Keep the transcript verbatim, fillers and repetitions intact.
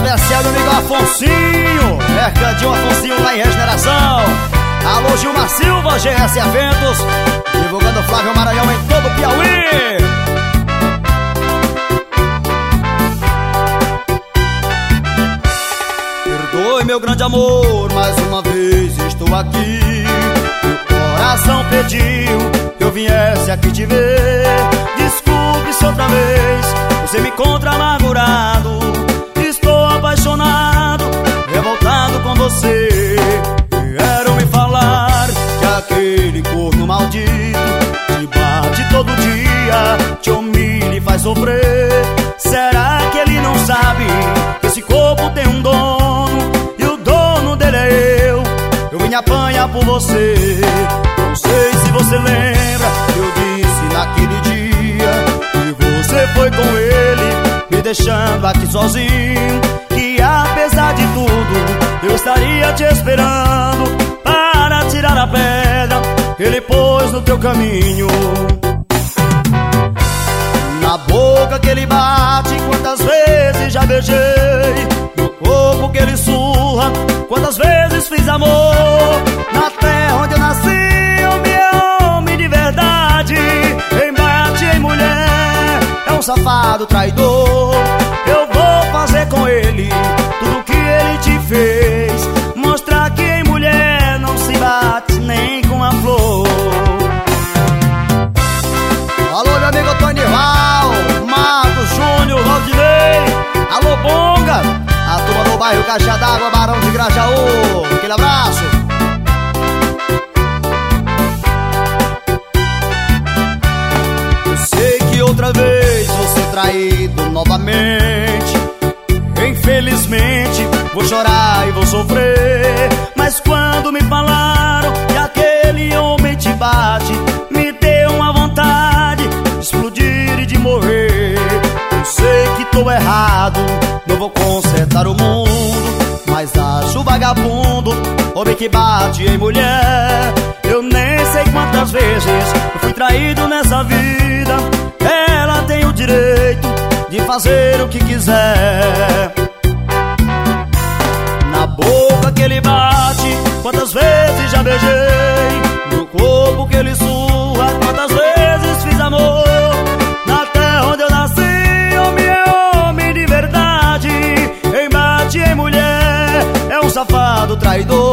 especial do amigo Afonsinho, Mercadinho Afonsinho lá em Regeneração. Alô Gilmar Silva, G S Eventos, divulgando Flávio Maranhão em todo o Piauí. Perdoe meu grande amor, mais uma vez estou aqui. Meu coração pediu que eu viesse aqui te ver. Desculpe-se outra vez, você me encontra amargurado. Estou apaixonado, revoltado com você. Vieram me falar que aquele corno maldito te bate todo dia, te humilha e faz sofrer. Será que ele não sabe que esse corpo tem um dono e o dono dele é eu? Eu vim apanhar por você. Não sei se você lembra, eu disse naquele dia que você foi com ele, me deixando aqui sozinho. Que apesar de tudo, eu estaria te esperando para tirar a pedra que ele pôs no teu caminho. Na boca que ele bate, quantas vezes já beijei. No corpo que ele surra, quantas vezes fiz amor. Na terra onde eu nasci, homem é homem de verdade. Quem bate em mulher é um safado traidor. Eu vou fazer com ele tudo que ele te fez, mostrar que em mulher não se bate nem com a flor. Alô meu amigo Tony Val, Marcos Júnior, Valdinei. Alô Bonga, a turma do bairro Caixa d'Água, Barão de Grajaú. Aquele abraço. Eu sei que outra vez vou ser traído novamente. Infelizmente vou chorar e vou sofrer. Mas quando me falaram que aquele homem te bate, me deu uma vontade de explodir e de morrer. Eu sei que tô errado, não vou consertar o mundo, mas acho vagabundo homem que bate em mulher. Eu nem sei quantas vezes eu fui traído nessa vida. Ela tem o direito de fazer o que quiser. Na boca que ele bate, quantas vezes já beijei. No corpo que ele surra, quantas vezes fiz amor. Na terra onde eu nasci, homem é homem de verdade. Quem bate em mulher é um safado traidor.